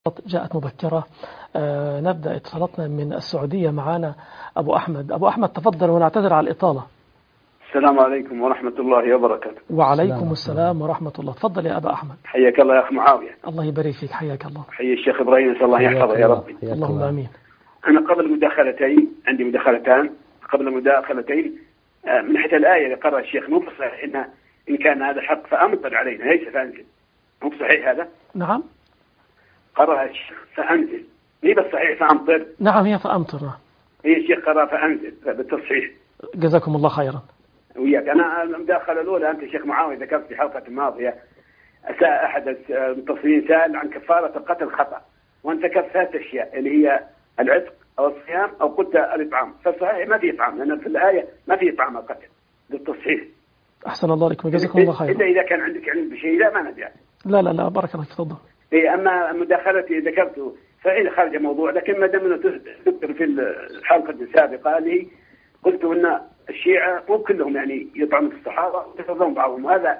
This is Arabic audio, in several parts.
جاءت مبكرة. نبدأ اتصالاتنا من السعودية. معنا أبو أحمد. أبو أحمد تفضل ونعتذر على الإطالة. السلام عليكم ورحمة الله وبركاته. وعليكم السلام ورحمة الله. تفضل يا أبا أحمد. حياك الله يا أخ معاوية. الله يبارك فيك. حياك الله. حي الشيخ إبراهيم، نسأل الله يحفظه يا ربي. اللهم آمين. أنا قبل مداخلتين عندي مداخلتان. قبل مداخلتين من ناحية الآية اللي قرأ الشيخ مو بصحيح إن كان هذا حق فأمطر علينا، ليس فأنزل. مو بصحيح هذا؟ نعم. قرأ الشيخ فأنزل، ليه بالصحيح فأمطر؟ نعم هي فأمطر. هي الشيخ قرأ فأنزل بالتصحيح. جزاكم الله خيرا. وياك. أنا المداخلة الأولى أنت شيخ معاوية ذكرت في حلقة الماضية أحد المتصلين سأل عن كفارة القتل خطأ، وأنت ذكرت ثلاث أشياء اللي هي العتق أو الصيام أو قلت الإطعام. فالصحيح ما في إطعام، لأن في الآية ما في إطعام القتل بالتصحيح. أحسن الله عليكم وجزاكم الله خيرا. إلا إذا كان عندك علم بشيء لا ما ندري. لا بارك الله فيك. تفضل. إيه، أما مداخلتي ذكرته فهي خارج الموضوع، لكن ما دام تذكر في الحلقة السابقة اللي قلت أن الشيعة مو كلهم يعني يطعنون في الصحابة ويتفضلون بعضهم، وهذا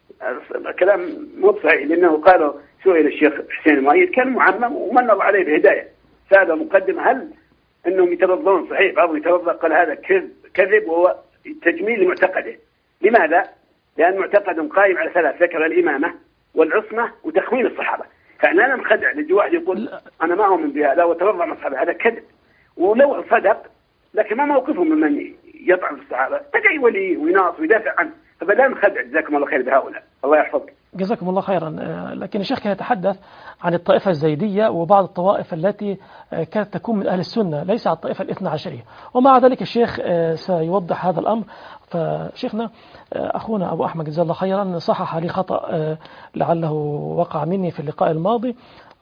كلام مو صحيح، لأنه قالوا سئل الشيخ حسين المؤيد كان معمم ومن الله عليه بالهداية، سأله مقدمة هل أنهم يترضون صحيح بعضهم يترضى، قال هذا كذب وهو تجميل لمعتقده. لماذا؟ لأن معتقدهم قائم على ثلاث: ذكر الإمامة والعصمة وتخوين الصحابة. فأنا أنا مخدع لجي واحد يقول أنا ما أؤمن بهذا وترضى مع الصحابة، هذا كذب. ولو صدق لكن ما موقفهم ممن يطعن في الصحابة، بدأ يولي ويناص ويدافع عنه. فبدأ نخدع. جزاكم الله خير بهؤلاء. الله يحفظك. جزاكم الله خيرا. لكن الشيخ كان يتحدث عن الطائفة الزيدية وبعض الطوائف التي كانت تكون من أهل السنة، ليس عن الطائفة الاثنى عشرية، ومع ذلك الشيخ سيوضح هذا الأمر. فشيخنا أخونا أبو أحمد جزاه الله خيرا صحح لي خطأ لعله وقع مني في اللقاء الماضي،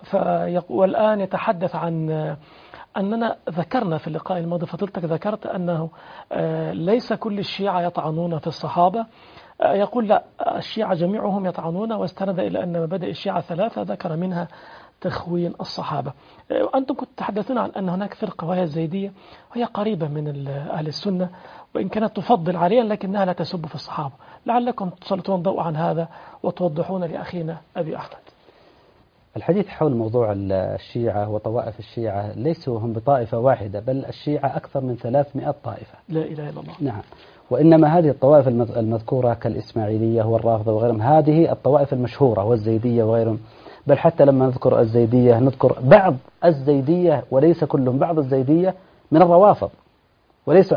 والآن يتحدث عن أننا ذكرنا في اللقاء الماضي، فضلتك ذكرت أنه ليس كل الشيعة يطعنون في الصحابة. يقول لا، الشيعة جميعهم يطعنون، واستند إلى أن مبادئ الشيعة ثلاثة ذكر منها تخوين الصحابة. أنتم كنتم تحدثون عن أن هناك فرقة وهي الزيدية، وهي قريبة من أهل السنة وإن كانت تفضل عليا لكنها لا تسب في الصحابة. لعلكم تسلطون الضوء عن هذا وتوضحون لأخينا أبي أحمد. الحديث حول موضوع الشيعة وطوائف الشيعة ليسوا هم بطائفة واحدة، بل الشيعة أكثر من 300 طائفة. لا إله إلا الله. نعم. وإنما هذه الطوائف المذكورة كالإسماعيلية والرافضة وغيرهم هذه الطوائف المشهورة، والزيدية وغيرهم. بل حتى لما نذكر الزيدية نذكر بعض الزيدية وليس كلهم، بعض الزيدية من الروافض وليسوا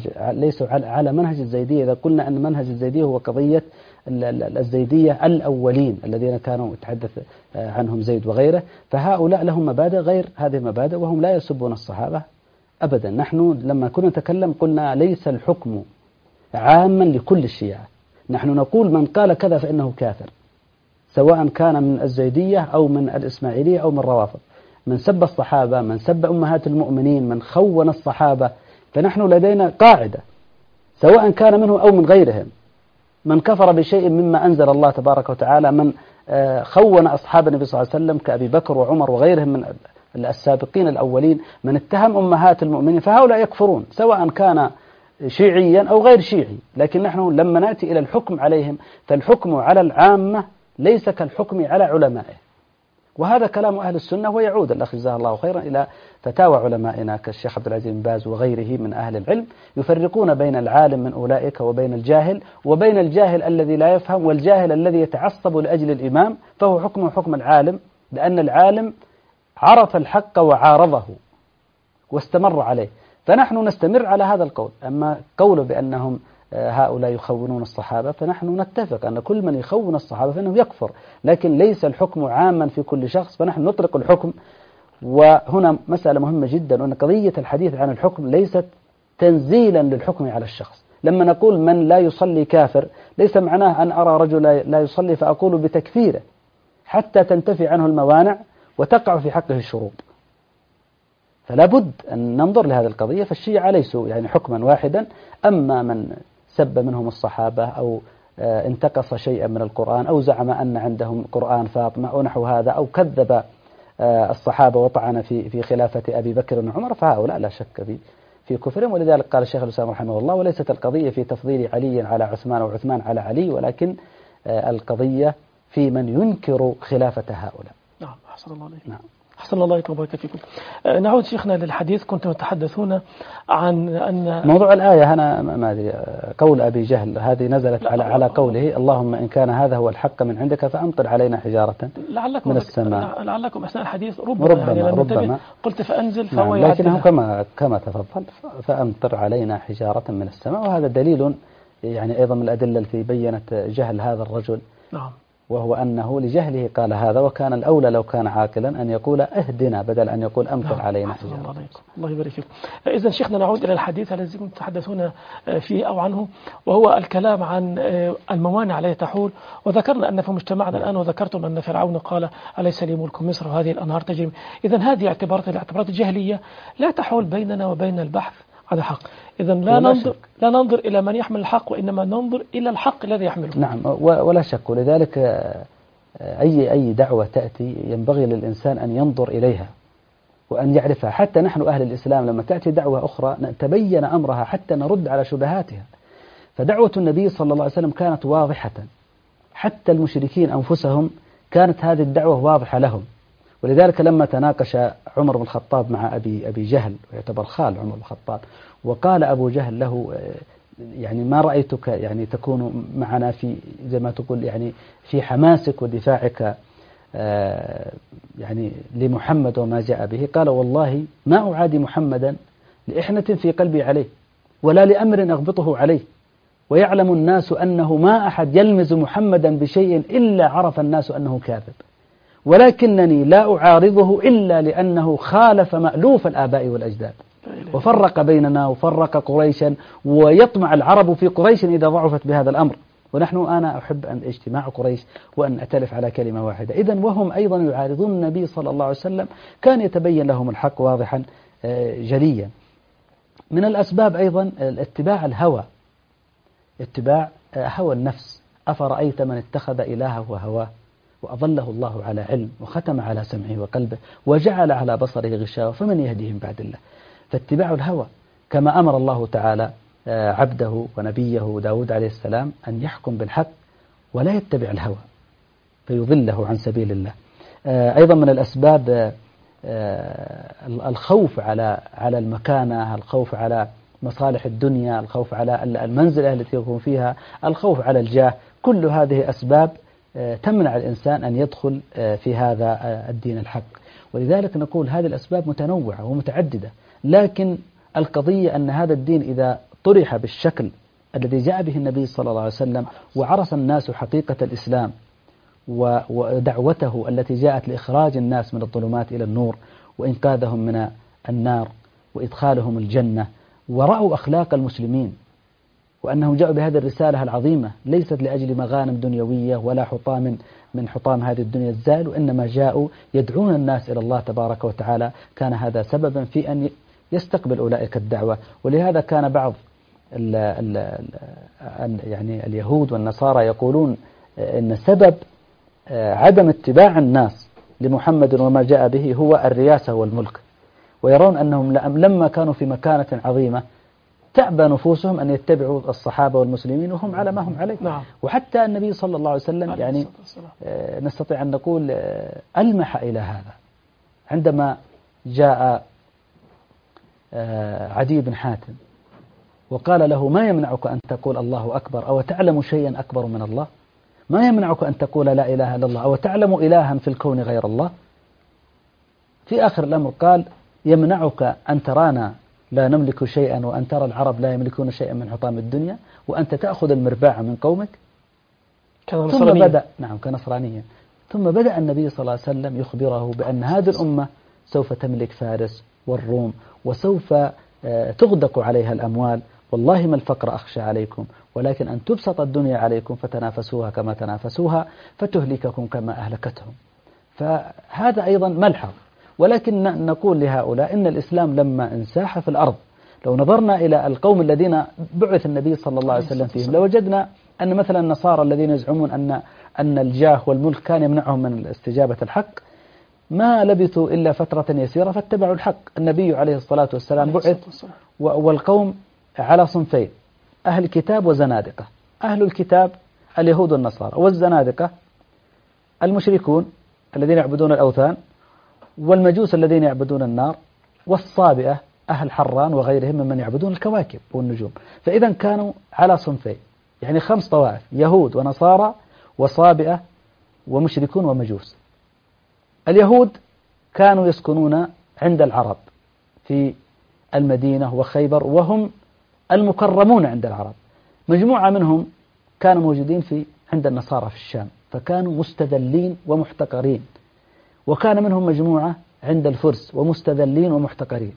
على منهج الزيدية. إذا قلنا أن منهج الزيدية هو قضية الزيدية الأولين الذين كانوا يتحدث عنهم زيد وغيره، فهؤلاء لهم مبادئ غير هذه المبادئ وهم لا يسبون الصحابة أبدا. نحن لما كنا نتكلم قلنا ليس الحكم عاما لكل الشيعة، نحن نقول من قال كذا فإنه كافر، سواء كان من الزيدية أو من الإسماعيلية أو من الروافض. من سب الصحابة، من سب أمهات المؤمنين، من خون الصحابة، فنحن لدينا قاعدة سواء كان منه أو من غيرهم. من كفر بشيء مما أنزل الله تبارك وتعالى، من خون أصحاب النبي صلى الله عليه وسلم كأبي بكر وعمر وغيرهم من السابقين الأولين، من اتهم أمهات المؤمنين، فهؤلاء يكفرون سواء كان شيعيا أو غير شيعي. لكن نحن لما نأتي إلى الحكم عليهم فالحكم على العامة ليس كالحكم على علمائه، وهذا كلام أهل السنة. ويعود الأخ جزاه الله خيرا إلى فتاوى علمائنا كالشيخ عبد العزيز بن باز وغيره من أهل العلم، يفرقون بين العالم من أولئك وبين الجاهل، وبين الجاهل الذي لا يفهم والجاهل الذي يتعصب لأجل الإمام، فهو حكم العالم، لأن العالم عرف الحق وعارضه واستمر عليه. فنحن نستمر على هذا القول. أما قوله بأنهم هؤلاء يخونون الصحابة فنحن نتفق أن كل من يخون الصحابة فإنه يكفر، لكن ليس الحكم عاما في كل شخص، فنحن نطلق الحكم. وهنا مسألة مهمة جدا، وأن قضية الحديث عن الحكم ليست تنزيلا للحكم على الشخص. لما نقول من لا يصلي كافر ليس معناه أن أرى رجل لا يصلي فأقول بتكفيره، حتى تنتفي عنه الموانع وتقع في حقه الشروط. فلا بد أن ننظر لهذه القضية. فالشيعة ليسوا يعني حكما واحدا. أما من سب منهم الصحابة أو انتقص شيئا من القرآن أو زعم أن عندهم قرآن فاطمة أو نحو هذا، أو كذب الصحابة وطعن في خلافة أبي بكر وعمر، فهؤلاء لا شك في كفرهم. ولذلك قال الشيخ الإسلام رحمه الله: وليست القضية في تفضيل علي على عثمان وعثمان على علي، ولكن القضية في من ينكر خلافة هؤلاء. نعم. أحسن الله عليك. نعم. أحسن الله وبارك فيكم. نعود شيخنا للحديث. كنتم تتحدثون عن أن موضوع الآية أنا ما أدري، قول أبي جهل هذه نزلت على قوله اللهم إن كان هذا هو الحق من عندك فأمطر علينا حجارة من السماء. لعلكم أثناء الحديث ربما قلت فأنزل فهو نعم، لكنه كما تفضل فأمطر علينا حجارة من السماء، وهذا دليل يعني أيضا من الأدلة التي بينت جهل هذا الرجل. نعم. وهو أنه لجهله قال هذا، وكان الأولى لو كان عاقلا أن يقول اهدنا بدل أن يقول أمطر علينا حجارة. الله يبارك فيك. إذن شيخنا نعود إلى الحديث الذي كنتم تتحدثون فيه أو عنه، وهو الكلام عن الموانع التي تحول. وذكرنا أن في مجتمعنا الآن، وذكرتم أن فرعون قال أليس لي ملك مصر وهذه الأنهار تجري. إذن هذه الاعتبارات الجاهلية لا تحول بيننا وبين البحث عن الحق. إذن لا ننظر إلى من يحمل الحق، وإنما ننظر إلى الحق الذي يحمله. نعم، ولا شك. ولذلك أي دعوة تأتي ينبغي للإنسان أن ينظر إليها وأن يعرفها. حتى نحن أهل الإسلام لما تأتي دعوة أخرى نتبين أمرها حتى نرد على شبهاتها. فدعوة النبي صلى الله عليه وسلم كانت واضحة، حتى المشركين أنفسهم كانت هذه الدعوة واضحة لهم. ولذلك لما تناقش عمر بن الخطاب مع أبي جهل، ويعتبر خال عمر بن الخطاب، وقال أبو جهل له يعني ما رأيتك يعني تكون معنا في زي ما تقول يعني في حماسك ودفاعك يعني لمحمد وما جاء به، قال والله ما أعادي محمدا لإحنة في قلبي عليه ولا لأمر أغبطه عليه، ويعلم الناس أنه ما أحد يلمز محمدا بشيء إلا عرف الناس أنه كاذب، ولكنني لا أعارضه إلا لأنه خالف مألوف الآباء والأجداد وفرق بيننا وفرق قريشا، ويطمع العرب في قريش إذا ضعفت بهذا الأمر، أنا أحب أن اجتماع قريش وأن أتلف على كلمة واحدة. إذن وهم أيضا يعارضون النبي صلى الله عليه وسلم، كان يتبين لهم الحق واضحا جليا. من الأسباب أيضا اتباع الهوى، اتباع هوى النفس. أفرأيت من اتخذ إلهه هواه وأضله الله على علم وختم على سمعه وقلبه وجعل على بصره غشاوة فمن يهديهم بعد الله. فاتباع الهوى، كما أمر الله تعالى عبده ونبيه داود عليه السلام أن يحكم بالحق ولا يتبع الهوى فيضله عن سبيل الله. أيضا من الأسباب الخوف على المكانة، الخوف على مصالح الدنيا، الخوف على المنزلة التي يكون فيها، الخوف على الجاه. كل هذه أسباب تمنع الإنسان أن يدخل في هذا الدين الحق. ولذلك نقول هذه الأسباب متنوعة ومتعددة، لكن القضية أن هذا الدين إذا طرح بالشكل الذي جاء به النبي صلى الله عليه وسلم، وعرف الناس حقيقة الإسلام ودعوته التي جاءت لإخراج الناس من الظلمات إلى النور وإنقاذهم من النار وإدخالهم الجنة، ورأوا أخلاق المسلمين وأنهم جاءوا بهذه الرسالة العظيمة ليست لأجل مغانم دنيوية ولا حطام من حطام هذه الدنيا الزائل، وإنما جاءوا يدعون الناس إلى الله تبارك وتعالى، كان هذا سببا في أن يستقبل أولئك الدعوة. ولهذا كان بعض يعني اليهود والنصارى يقولون إن سبب عدم اتباع الناس لمحمد وما جاء به هو الرياسة والملك، ويرون أنهم لما كانوا في مكانة عظيمة تعبى نفوسهم أن يتبعوا الصحابة والمسلمين وهم على ما هم عليه. نعم. وحتى النبي صلى الله عليه وسلم يعني نستطيع أن نقول ألمح إلى هذا عندما جاء عدي بن حاتم وقال له ما يمنعك أن تقول الله أكبر أو تعلم شيئا أكبر من الله؟ ما يمنعك أن تقول لا إله إلا الله أو تعلم إلها في الكون غير الله؟ في آخر الأمر قال يمنعك أن ترانا لا نملك شيئا وأن ترى العرب لا يملكون شيئا من حطام الدنيا وأنت تأخذ المرباع من قومك؟ ثم بدأ كنصرانيا. ثم بدأ النبي صلى الله عليه وسلم يخبره بأن هذه الأمة سوف تملك فارس والروم وسوف تغدق عليها الأموال، والله ما الفقر أخشى عليكم ولكن أن تبسط الدنيا عليكم فتنافسوها كما تنافسوها فتهلككم كما أهلكتهم. فهذا أيضا ملحظ. ولكن نقول لهؤلاء إن الإسلام لما انساح في الأرض، لو نظرنا إلى القوم الذين بعث النبي صلى الله عليه وسلم فيهم لوجدنا أن مثلا النصارى الذين يزعمون أن الجاه والملك كان يمنعهم من استجابة الحق ما لبثوا إلا فترة يسيرة فاتبعوا الحق. النبي عليه الصلاة والسلام بعث والقوم على صنفين، أهل الكتاب وزنادقة. أهل الكتاب اليهود والنصارى، والزنادقة المشركون الذين يعبدون الأوثان والمجوس الذين يعبدون النار، والصابئة أهل حران وغيرهم ممن يعبدون الكواكب والنجوم. فإذا كانوا على صنفين، يعني 5 طوائف: يهود ونصارى وصابئة ومشركون ومجوس. اليهود كانوا يسكنون عند العرب في المدينة وخيبر، وهم المكرمون عند العرب. مجموعة منهم كانوا موجودين عند النصارى في الشام، فكانوا مستذلين ومحتقرين. وكان منهم مجموعة عند الفرس ومستذلين ومحتقرين.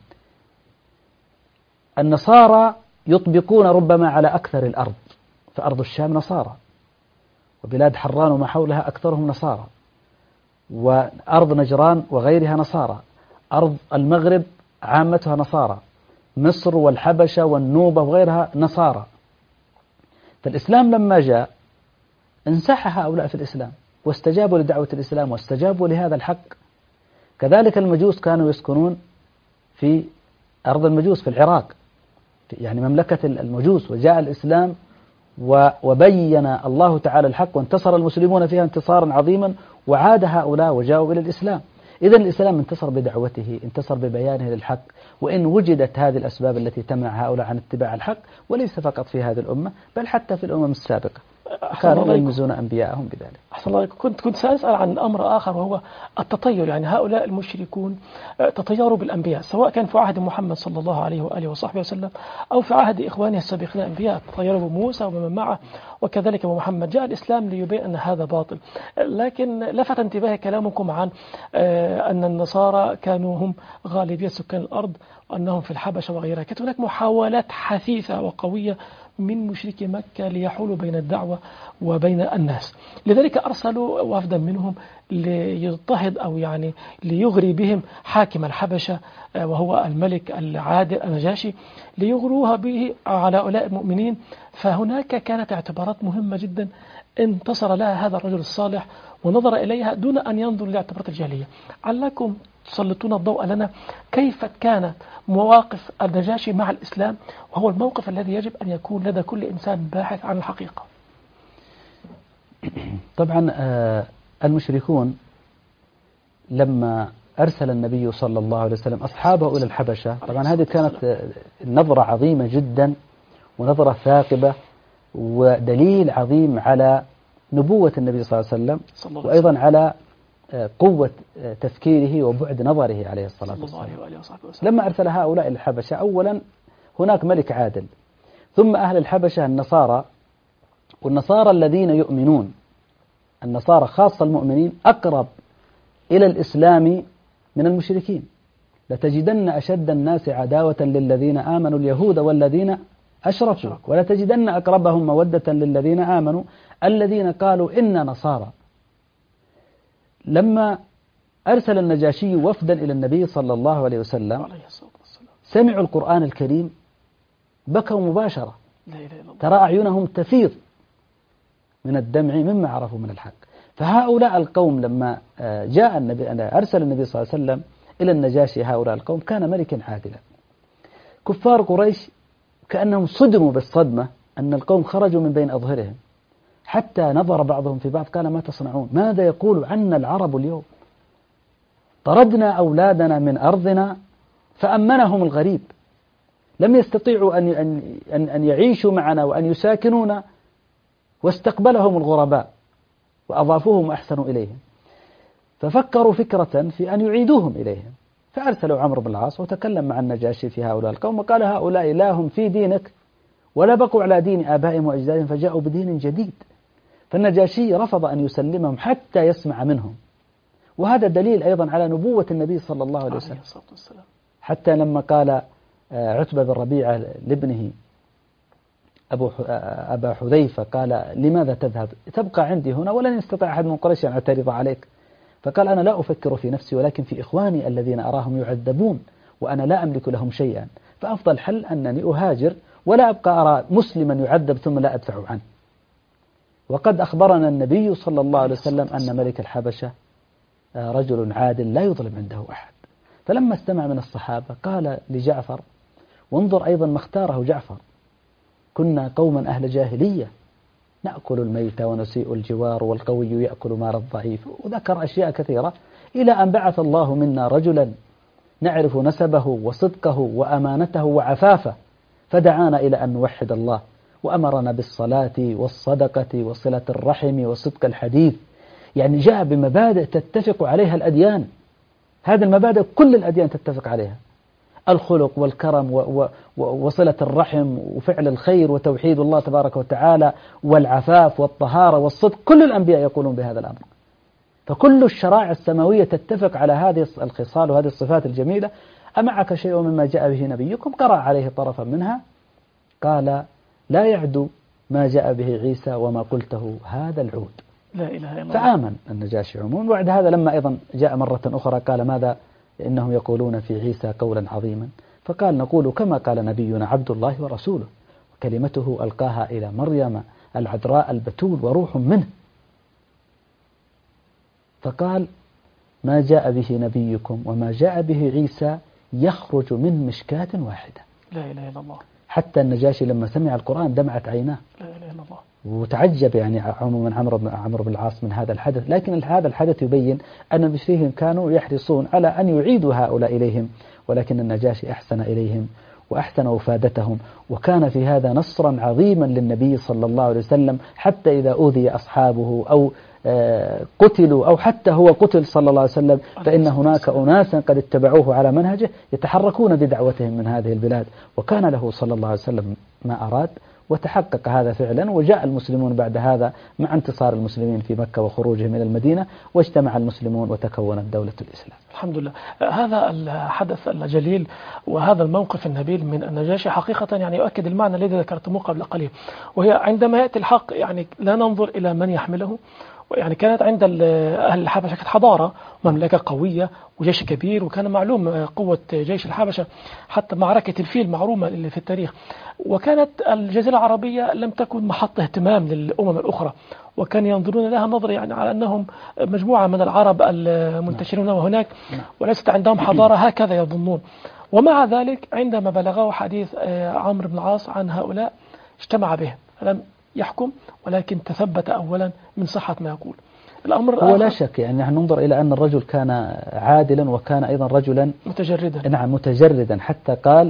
النصارى يطبقون ربما على أكثر الأرض، فأرض الشام نصارى، وبلاد حران وما حولها أكثرهم نصارى، وأرض نجران وغيرها نصارى، أرض المغرب عامتها نصارى، مصر والحبشة والنوبة وغيرها نصارى. فالإسلام لما جاء انسح هؤلاء في الإسلام واستجابوا لدعوة الإسلام واستجابوا لهذا الحق. كذلك المجوس كانوا يسكنون في أرض المجوس في العراق، يعني مملكة المجوس، وجاء الإسلام وبين الله تعالى الحق وانتصر المسلمون فيها انتصارا عظيما، وعاد هؤلاء وجاءوا إلى الإسلام. إذن الإسلام انتصر بدعوته، انتصر ببيانه للحق، وإن وجدت هذه الأسباب التي تمنع هؤلاء عن اتباع الحق، وليس فقط في هذه الأمة بل حتى في الأمم السابقة كانوا يلمزون أنبياءهم بذلك. أحسن الله. كنت سأسأل عن أمر آخر، وهو التطير. يعني هؤلاء المشركون تطيروا بالأنبياء، سواء كان في عهد محمد صلى الله عليه وآله وصحبه وسلم أو في عهد إخوانه السابقين الأنبياء، تطيروا بموسى ومن معه وكذلك بمحمد. جاء الإسلام ليبين أن هذا باطل. لكن لفت انتباهي كلامكم عن أن النصارى كانوا هم غالبية سكان الأرض، وأنهم في الحبشة وغيرها. كانت هناك محاولات حثيثة وقوية من مشركي مكة ليحولوا بين الدعوة وبين الناس، لذلك أرسلوا وفدا منهم ليضطهد أو يعني ليغري بهم حاكم الحبشة، وهو الملك العادل النجاشي، ليغروها به على هؤلاء المؤمنين. فهناك كانت اعتبارات مهمة جدا انتصر لها هذا الرجل الصالح ونظر إليها دون أن ينظر لاعتبارات الجاهلية. علكم تسلطون الضوء لنا كيف كانت مواقف النجاشي مع الإسلام، وهو الموقف الذي يجب أن يكون لدى كل إنسان باحث عن الحقيقة. طبعا المشركون لما أرسل النبي صلى الله عليه وسلم أصحابه إلى الحبشة، طبعا هذه كانت نظرة عظيمة جدا ونظرة ثاقبة ودليل عظيم على نبوة النبي صلى الله عليه وسلم، وأيضا على قوة تفكيره وبعد نظره عليه الصلاة والسلام. لما أرسل هؤلاء إلى الحبشة، أولا هناك ملك عادل، ثم أهل الحبشة النصارى، والنصارى الذين يؤمنون، النصارى خاصة المؤمنين، أقرب إلى الإسلام من المشركين. لتجدن أشد الناس عداوة للذين آمنوا اليهود والذين أشركوا، ولتجدن أقربهم مودة للذين آمنوا الذين قالوا إنا نصارى. لما أرسل النجاشي وفدا إلى النبي صلى الله عليه وسلم سمعوا القرآن الكريم بكوا مباشرة، ترى أعينهم تفيض من الدمع مما عرفوا من الحق. فهؤلاء القوم لما جاء النبي أرسل النبي صلى الله عليه وسلم إلى النجاشي، هؤلاء القوم كان ملكا عادلا. كفار قريش كأنهم صدموا بالصدمة أن القوم خرجوا من بين أظهرهم، حتى نظر بعضهم في بعض قال: ما تصنعون؟ ماذا يقول عنا العرب اليوم؟ طردنا أولادنا من أرضنا فأمنهم الغريب، لم يستطيعوا أن يعيشوا معنا وأن يساكنونا، واستقبلهم الغرباء وأضافوهم وأحسنوا إليهم. ففكروا فكرة في أن يعيدوهم إليهم، فأرسلوا عمرو بن العاص وتكلم مع النجاشي في هؤلاء القوم وقال: هؤلاء لا هم في دينك ولا بقوا على دين آبائهم وأجدادهم، فجاءوا بدين جديد. فالنجاشي رفض أن يسلمهم حتى يسمع منهم، وهذا دليل أيضا على نبوة النبي صلى الله عليه وسلم. حتى لما قال عتبة بن ربيعة لابنه أبا حذيفة قال: لماذا تذهب؟ تبقى عندي هنا ولن يستطيع أحد من قريش أن يعترض عليك. فقال: أنا لا أفكر في نفسي ولكن في إخواني الذين أراهم يعذبون وأنا لا أملك لهم شيئا، فأفضل حل أنني أهاجر ولا أبقى أرى مسلما يعذب ثم لا أدفع عنه. وقد أخبرنا النبي صلى الله عليه وسلم أن ملك الحبشة رجل عادل لا يظلم عنده أحد. فلما استمع من الصحابة قال لجعفر، وانظر أيضا ما اختاره جعفر: كنا قوما أهل جاهلية نأكل الميت ونسيء الجوار والقوي يأكل مال الضعيف، وذكر أشياء كثيرة إلى أن بعث الله منا رجلا نعرف نسبه وصدقه وأمانته وعفافه، فدعانا إلى أن نوحد الله، وأمرنا بالصلاة والصدقة وصلة الرحم وصدق الحديث. يعني جاء بمبادئ تتفق عليها الأديان، هذه المبادئ كل الأديان تتفق عليها: الخلق والكرم وصلة الرحم وفعل الخير وتوحيد الله تبارك وتعالى والعفاف والطهارة والصدق. كل الأنبياء يقولون بهذا الأمر. فكل الشرائع السماوية تتفق على هذه الخصال وهذه الصفات الجميلة. أمعك شيء مما جاء به نبيكم؟ قرأ عليه طرفا منها، قال: لا يعدو ما جاء به عيسى وما قلته هذا العود. لا إله إلا الله. فآمن النجاشي عموما. وبعد هذا لما أيضا جاء مرة أخرى قال: ماذا؟ إنهم يقولون في عيسى قولا عظيما. فقال: نقول كما قال نبينا عبد الله ورسوله، وكلمته ألقاها إلى مريم العذراء البتول وروح منه. فقال: ما جاء به نبيكم وما جاء به عيسى يخرج من مشكاة واحدة. لا إله إلا الله. حتى حتى النجاشي لما سمع القرآن دمعت عيناه. لا إله إلا الله. وتعجب يعني عموما عمرو بن العاص من هذا الحدث. لكن هذا الحدث يبين أن المشركين كانوا يحرصون على أن يعيدوا هؤلاء إليهم، ولكن النجاشي أحسن إليهم وأحسن وفادتهم، وكان في هذا نصرا عظيما للنبي صلى الله عليه وسلم، حتى إذا أوذي أصحابه أو قتلوا أو حتى هو قتل صلى الله عليه وسلم، فإن هناك أناسا قد اتبعوه على منهجه يتحركون بدعوتهم من هذه البلاد. وكان له صلى الله عليه وسلم ما أراد، وتحقق هذا فعلا. وجاء المسلمون بعد هذا مع انتصار المسلمين في مكة وخروجهم إلى المدينة، واجتمع المسلمون وتكونت دولة الإسلام. الحمد لله. هذا الحدث الجليل وهذا الموقف النبيل من النجاشي حقيقة يعني يؤكد المعنى الذي ذكرتموه قبل قليل، وهي عندما يأتي الحق يعني لا ننظر إلى من يحمله. يعني كانت عند أهل الحبشة كانت حضارة ومملكة قوية وجيش كبير، وكان معلوم قوة جيش الحبشة، حتى معركة الفيل معرومة اللي في التاريخ. وكانت الجزيرة العربية لم تكن محط اهتمام للأمم الأخرى، وكان ينظرون لها نظرة يعني على أنهم مجموعة من العرب المنتشرون هناك، وليست عندهم حضارة هكذا يظنون. ومع ذلك عندما بلغه حديث عمرو بن العاص عن هؤلاء اجتمع بهم، فلم يحكم ولكن تثبت أولا من صحة ما يقول. الأمر هو لا شك يعني نحن ننظر إلى أن الرجل كان عادلا، وكان أيضا رجلا متجردا. نعم متجردا، حتى قال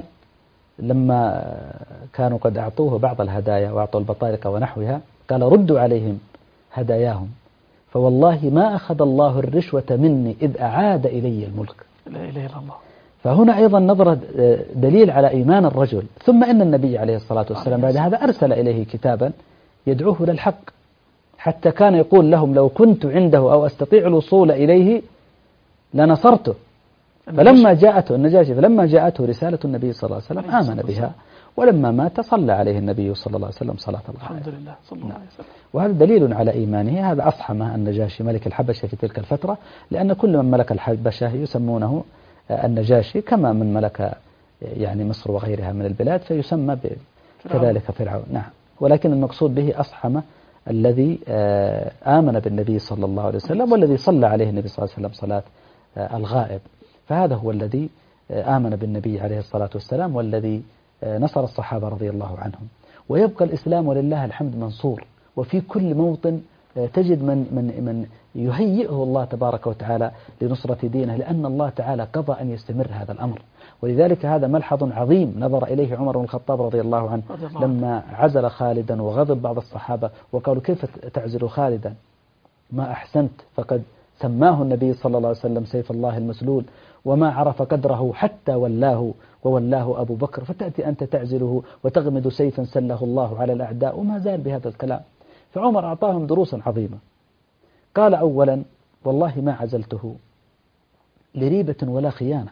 لما كانوا قد أعطوه بعض الهدايا وأعطوا البطارقة ونحوها، قال: ردوا عليهم هداياهم، فوالله ما أخذ الله الرشوة مني إذ أعاد إلي الملك. لا إله إلا الله. فهنا أيضا نظرة دليل على إيمان الرجل. ثم إن النبي عليه الصلاة والسلام بعد هذا أرسل إليه كتابا يدعوه للحق، حتى كان يقول لهم: لو كنت عنده أو أستطيع الوصول إليه لنصرته. فلما جاءته النجاشي فلما جاءته رسالة النبي صلى الله عليه وسلم آمن بها، ولما مات صلى عليه النبي صلى الله عليه وسلم صلاة الله. الحمد لله صلى الله عليه وسلم. وهذا دليل على إيمانه. هذا أصحم النجاشي ملك الحبشة في تلك الفترة، لأن كل من ملك الحبشة يسمونه النجاشي، كما من ملك يعني مصر وغيرها من البلاد فيسمى كذلك فرعون. نعم. ولكن المقصود به أصحم الذي آمن بالنبي صلى الله عليه وسلم، والذي صلى عليه النبي صلى الله عليه وسلم صلاة الغائب. فهذا هو الذي آمن بالنبي عليه الصلاة والسلام، والذي نصر الصحابة رضي الله عنهم. ويبقى الإسلام ولله الحمد منصور، وفي كل موطن تجد من يهيئه الله تبارك وتعالى لنصرة دينه، لأن الله تعالى قضى أن يستمر هذا الأمر. ولذلك هذا ملحظ عظيم نظر إليه عمر بن الخطاب رضي الله عنه لما عزل خالدا، وغضب بعض الصحابة وقالوا: كيف تعزل خالدا؟ ما أحسنت، فقد سماه النبي صلى الله عليه وسلم سيف الله المسلول، وما عرف قدره حتى وولاه أبو بكر، فتأتي أنت تعزله وتغمد سيفا سله الله على الأعداء. وما زال بهذا الكلام. فعمر أعطاهم دروسا عظيمة. قال: أولا والله ما عزلته لريبة ولا خيانة،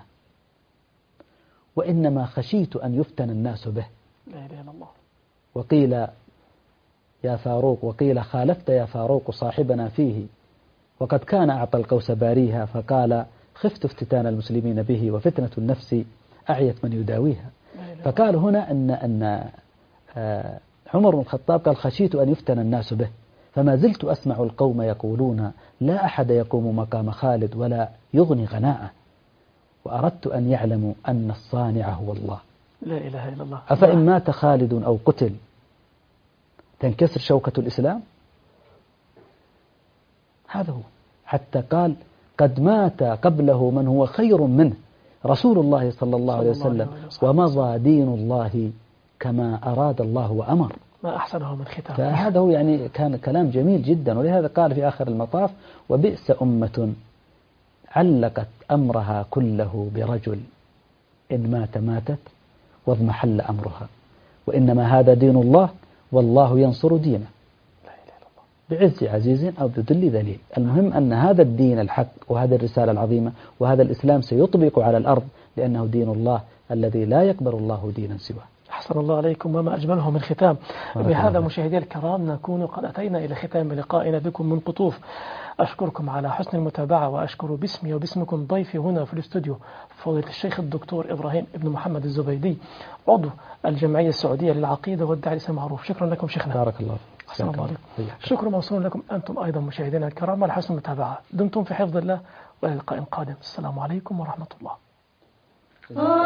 وإنما خشيت أن يفتن الناس به. لا إله إلا الله. وقيل يا فاروق، وقيل خالفت يا فاروق صاحبنا فيه، وقد كان أعطى القوس باريها، فقال: خفت افتتان المسلمين به، وفتنة النفس أعيت من يداويها. فقال هنا أن عمر بن الخطاب قال: خشيت أن يفتن الناس به، فما زلت أسمع القوم يقولون: لا أحد يقوم مقام خالد ولا يغني غناءه، وأردت أن يعلموا أن الصانع هو الله. لا إله إلا الله. أفإن مات خالد أو قتل تنكسر شوكة الإسلام؟ هذا هو. حتى قال: قد مات قبله من هو خير منه رسول الله صلى الله عليه وسلم، ومضى دين الله كما أراد الله وأمر. ما أحسنه من ختام. فهذا هو يعني كان كلام جميل جدا، ولهذا قال في آخر المطاف: وبئس أمة علقت أمرها كله برجل، إن مات ماتت واضمحل أمرها، وإنما هذا دين الله والله ينصر دينه بعز عزيز أو بذل ذليل. المهم أن هذا الدين الحق وهذه الرسالة العظيمة وهذا الإسلام سيطبق على الأرض، لأنه دين الله الذي لا يقبل الله دينا سواه. أحسن الله عليكم وما أجمله من ختام. بهذا مشاهدي الكرام نكون قد أتينا إلى ختام لقائنا بكم من قطوف. أشكركم على حسن المتابعة، وأشكر باسمي وباسمكم ضيفي هنا في الاستوديو فضيلة الشيخ الدكتور إبراهيم ابن محمد الزبيدي، عضو الجمعية السعودية للعقيدة والدعاء الإسلامي المعروف. شكرا لكم شيخنا. بارك الله فيك. أحسن الله عليكم. شكرا موصول لكم أنتم أيضا مشاهدينا الكرام على حسن المتابعة. دمتم في حفظ الله وإلى لقاء قادم. السلام عليكم ورحمة الله.